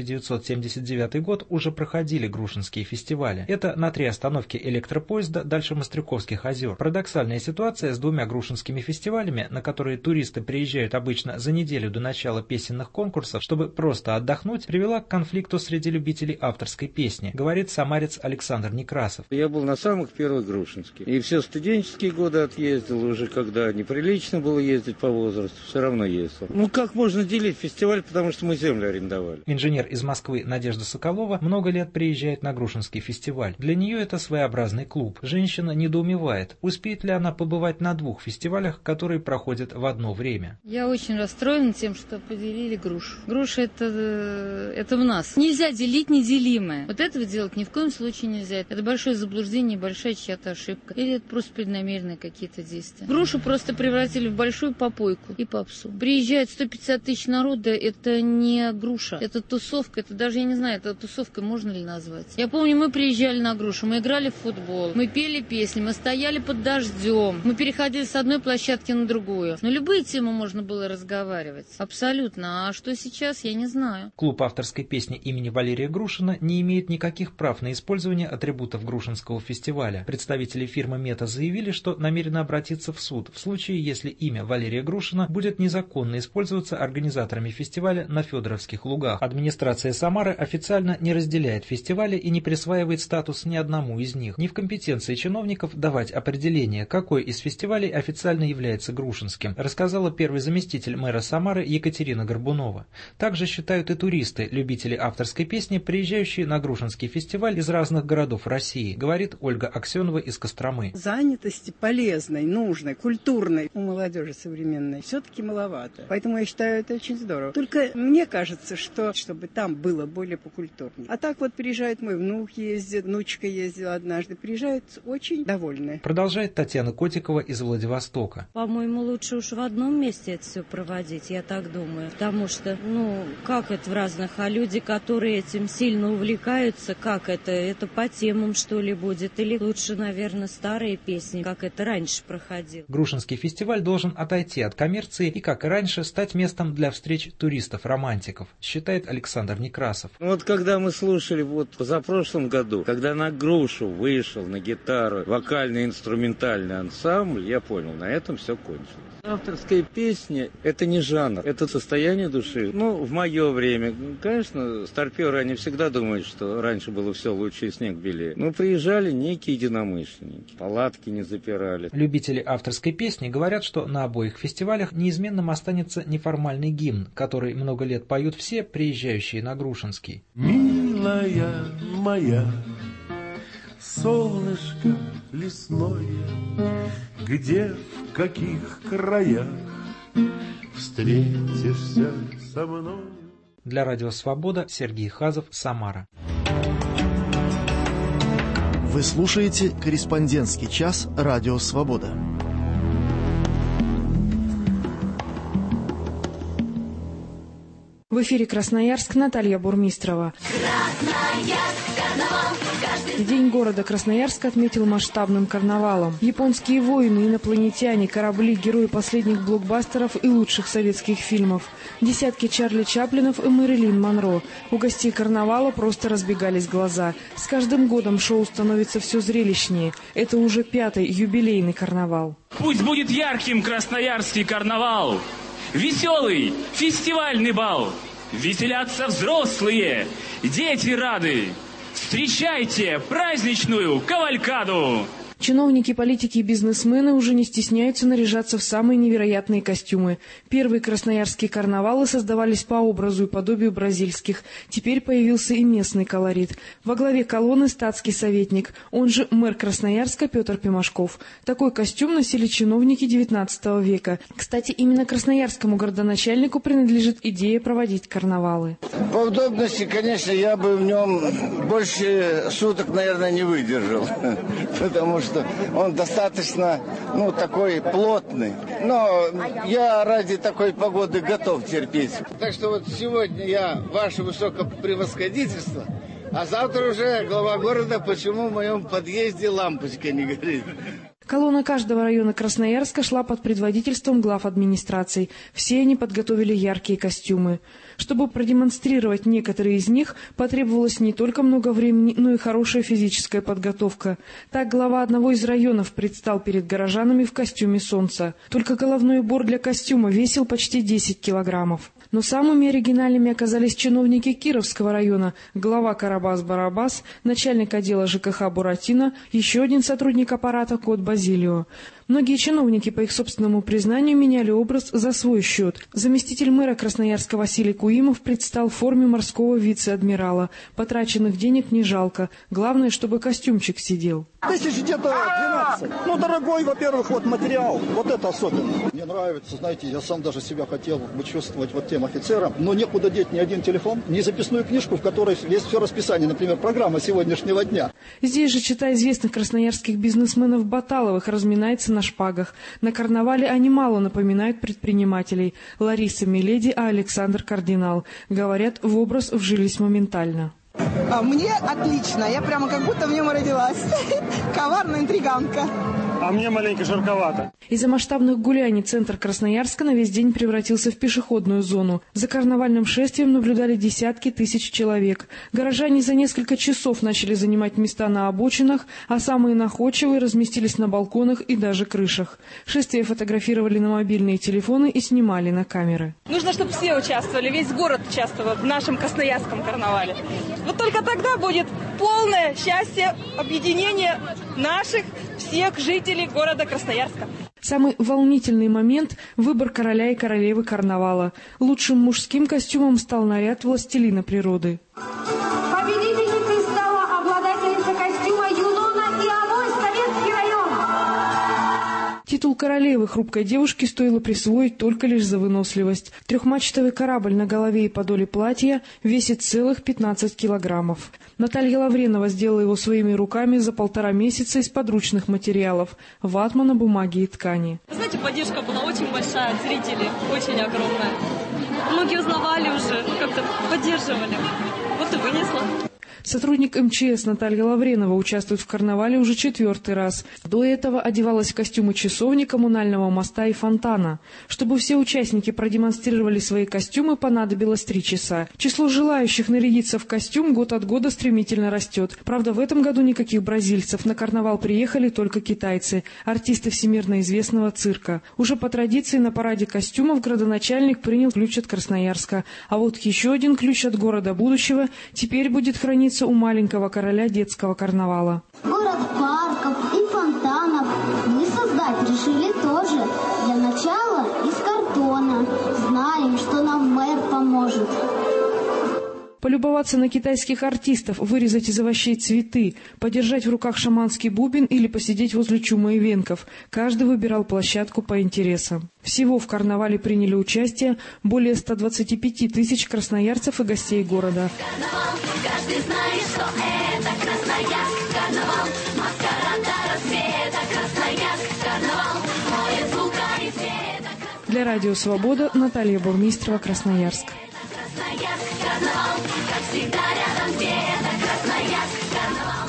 1979 год уже проходили грушинские фестивали. Это на 3 остановки электропоезда дальше Мострюковских озер. Парадоксальная ситуация с двумя грушинскими фестивалями, на которые туристы приезжают обычно за неделю до начала песенных конкурсов, чтобы просто отдохнуть, привела к конфликту среди любителей авторской песни, говорит самарец Александр Некрасов. Я был на самых первых грушинских. И все студенческие годы отъездил, уже когда неприлично было ездить по возрасту, все равно ездил. Ну как можно делить фестиваль, потому что мы землю арендовали. Инженер из Москвы Надежда Соколова много лет приезжает на Грушинский фестиваль. Для нее это своеобразный клуб. Женщина недоумевает, успеет ли она побывать на 2 фестивалях, которые проходят в одно время. Я очень расстроена тем, что поделили грушу. Груша это в нас. Нельзя делить неделимое. Вот этого делать ни в коем случае нельзя. Это большое заблуждение, большая чья-то ошибка. Или это просто преднамеренные какие-то действия. Грушу просто превратили в большую попойку и попсу. Приезжает 150 тысяч народа, это не груша. Это тусовка, это даже, я не знаю, это тусовкой можно ли назвать. Я помню, мы приезжали на грушу, мы играли в футбол, мы пели песни, мы стояли под дождем, мы переходили с одной площадки на другую. На любые темы можно было разговаривать. Абсолютно. А что сейчас, я не знаю. Клуб авторской песни имени Валерия Грушина не имеет никаких прав на использование атрибутов Грушинского фестиваля. Представители фирмы «Мета» заявили, что намерены обратиться в суд в случае, если имя Валерия Грушина будет незаконно использоваться организаторами фестиваля на Федоровских лугах. Администрация Самары официально не разделяет фестивали и не присваивает статус ни одному из них. Не в компетенции чиновников давать определение, какой из фестивалей официально является грушинским. Грушинским, рассказала первый заместитель мэра Самары Екатерина Горбунова. Также считают и туристы, любители авторской песни, приезжающие на Грушинский фестиваль из разных городов России, говорит Ольга Аксенова из Костромы. Занятости полезной, нужной, культурной у молодежи современной все-таки маловато. Поэтому я считаю, это очень здорово. Только мне кажется, что чтобы там было более покультурнее. А так вот приезжает мой внук ездит, внучка ездила однажды, приезжают очень довольны. Продолжает Татьяна Котикова из Владивостока. По-моему, лучше уж в одном месте это все проводить, я так думаю. Потому что, как это в разных, а люди, которые этим сильно увлекаются, как это по темам, что ли, будет? Или лучше, наверное, старые песни, как это раньше проходило? Грушинский фестиваль должен отойти от коммерции и, как и раньше, стать местом для встреч туристов-романтиков, считает Александр Некрасов. Вот когда мы слушали в позапрошлом году, когда на грушу вышел на гитару вокально-инструментальный ансамбль, я понял, на этом все кончилось. Авторская песня – это не жанр, это состояние души. В мое время, конечно, старперы, они всегда думают, что раньше было все лучше и снег белее. Приезжали некие единомышленники, палатки не запирали. Любители авторской песни говорят, что на обоих фестивалях неизменным останется неформальный гимн, который много лет поют все приезжающие на Грушинский. Милая моя, солнышко лесное, где, в каких краях встретишься со мной? Для Радио Свобода Сергей Хазов, Самара. Вы слушаете «Корреспондентский час» Радио Свобода. В эфире Красноярск, Наталья Бурмистрова. День города Красноярск отметил масштабным карнавалом. Японские воины, инопланетяне, корабли, герои последних блокбастеров и лучших советских фильмов. Десятки Чарли Чаплинов и Мэрилин Монро. У гостей карнавала просто разбегались глаза. С каждым годом шоу становится все зрелищнее. Это уже 5-й юбилейный карнавал. Пусть будет ярким красноярский карнавал! Веселый фестивальный бал! Веселятся взрослые, дети рады! Встречайте праздничную кавалькаду! Чиновники, политики и бизнесмены уже не стесняются наряжаться в самые невероятные костюмы. Первые красноярские карнавалы создавались по образу и подобию бразильских. Теперь появился и местный колорит. Во главе колонны статский советник, он же мэр Красноярска Петр Пимашков. Такой костюм носили чиновники XIX века. Кстати, именно красноярскому городоначальнику принадлежит идея проводить карнавалы. По удобности, конечно, я бы в нем больше суток, наверное, не выдержал, потому что он достаточно, такой плотный. Но я ради такой погоды готов терпеть. Так что вот сегодня я ваше высокопревосходительство, а завтра уже глава города, почему в моем подъезде лампочка не горит. Колонна каждого района Красноярска шла под предводительством глав администраций. Все они подготовили яркие костюмы. Чтобы продемонстрировать некоторые из них, потребовалось не только много времени, но и хорошая физическая подготовка. Так глава одного из районов предстал перед горожанами в костюме солнца. Только головной убор для костюма весил почти 10 килограммов. Но самыми оригинальными оказались чиновники Кировского района, глава Карабас-Барабас, начальник отдела ЖКХ Буратино, еще один сотрудник аппарата Кот Базилио. Многие чиновники, по их собственному признанию, меняли образ за свой счет. Заместитель мэра Красноярска Василий Куимов предстал в форме морского вице-адмирала. Потраченных денег не жалко. Главное, чтобы костюмчик сидел. Тысяч где-то 12. Дорогой, во-первых, материал. Вот это особенно. Мне нравится, знаете, я сам даже себя хотел бы чувствовать тем офицером, но некуда деть ни один телефон, ни записную книжку, в которой есть все расписание, например, программа сегодняшнего дня. Здесь же чета известных красноярских бизнесменов Баталовых разминается на шпагах. На карнавале они мало напоминают предпринимателей. Лариса Миледи, а Александр Кардинал. Говорят, в образ вжились моментально. Мне отлично, я прямо как будто в нем родилась. Коварная интриганка. А мне маленько жарковато. Из-за масштабных гуляний центр Красноярска на весь день превратился в пешеходную зону. За карнавальным шествием наблюдали десятки тысяч человек. Горожане за несколько часов начали занимать места на обочинах, а самые находчивые разместились на балконах и даже крышах. Шествие фотографировали на мобильные телефоны и снимали на камеры. Нужно, чтобы все участвовали, весь город участвовал в нашем красноярском карнавале. Вот только тогда будет полное счастье, объединение наших всех жителей города Красноярска. Самый волнительный момент – выбор короля и королевы карнавала. Лучшим мужским костюмом стал наряд властелина природы. Победительницей стала обладательница костюма Юнона и Авой, Советский район. Титул королевы хрупкой девушке стоило присвоить только лишь за выносливость. Трехмачтовый корабль на голове и подоле платья весит целых 15 килограммов. Наталья Лавренова сделала его своими руками за 1,5 месяца из подручных материалов – ватмана, бумаги и ткани. Вы знаете, поддержка была очень большая, зрители очень огромная. Многие узнавали уже, как-то поддерживали. Вот и вынесла. Сотрудник МЧС Наталья Лавренова участвует в карнавале уже 4-й раз. До этого одевалась в костюмы часовни, коммунального моста и фонтана. Чтобы все участники продемонстрировали свои костюмы, понадобилось 3 часа. Число желающих нарядиться в костюм год от года стремительно растет. Правда, в этом году никаких бразильцев. На карнавал приехали только китайцы, артисты всемирно известного цирка. Уже по традиции на параде костюмов градоначальник принял ключ от Красноярска. А вот еще один ключ от города будущего теперь будет храниться у маленького короля детского карнавала. Город парков и фонтанов мы создать решили тоже. Для начала из картона. Знаем, что нам мэр поможет. Полюбоваться на китайских артистов, вырезать из овощей цветы, подержать в руках шаманский бубен или посидеть возле чума и венков. Каждый выбирал площадку по интересам. Всего в карнавале приняли участие более 125 тысяч красноярцев и гостей города. Карнавал, каждый знает, что это Красноярск. Карнавал, маскарад до рассвета. Красноярск, карнавал, море звука и света. Для радио «Свобода» Наталья Бурмистрова, Красноярск. Красноярск, карнавал, как всегда рядом где-то. Красноярск, карнавал,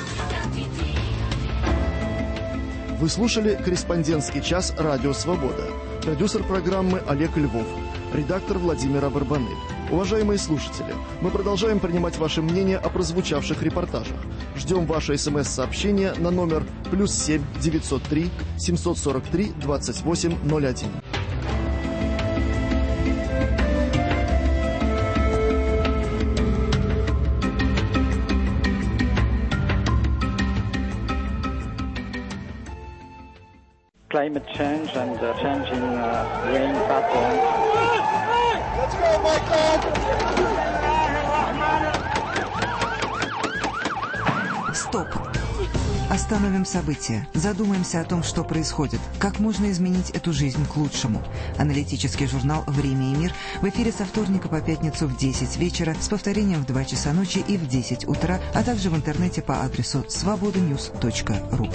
как везде. Вы слушали «Корреспондентский час» Радио «Свобода». Продюсер программы Олег Львов. Редактор Владимира Барбанель. Уважаемые слушатели, мы продолжаем принимать ваше мнение о прозвучавших репортажах. Ждем ваше СМС-сообщение на номер +7 903 743 2801. Climate change and changing rain patterns. Let's go, Michael! Стоп! Остановим события. Задумаемся о том, что происходит. Как можно изменить эту жизнь к лучшему. Аналитический журнал «Время и мир» в эфире со вторника по пятницу в 10 вечера с повторением в 2 часа ночи и в 10 утра, а также в интернете по адресу svobodanews.ru.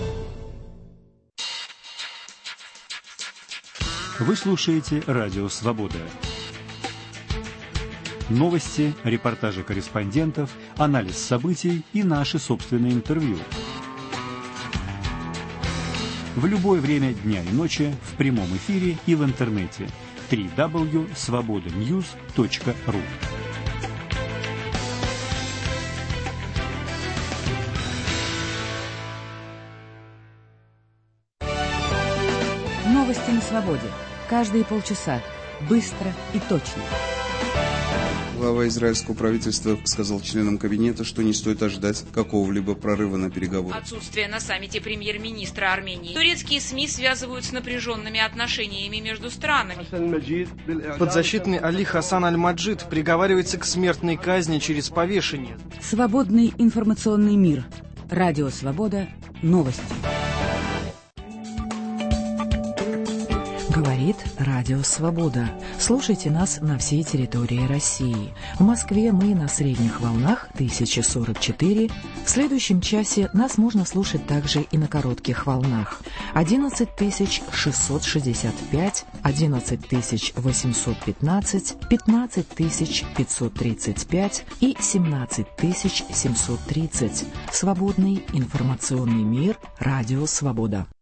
Вы слушаете «Радио Свобода». Новости, репортажи корреспондентов, анализ событий и наши собственные интервью. В любое время дня и ночи, в прямом эфире и в интернете. www.svobodanews.ru. Новости на свободе. Каждые полчаса. Быстро и точно. Глава израильского правительства сказал членам кабинета, что не стоит ожидать какого-либо прорыва на переговорах. Отсутствие на саммите премьер-министра Армении. Турецкие СМИ связывают с напряженными отношениями между странами. Подзащитный Али Хасан Аль-Маджид приговаривается к смертной казни через повешение. Свободный информационный мир. Радио «Свобода». Новости. Говорит Радио Свобода. Слушайте нас на всей территории России. В Москве мы на средних волнах 1044. В следующем часе нас можно слушать также и на коротких волнах. 11665, 11815, 15535 и 17730. Свободный информационный мир. Радио Свобода.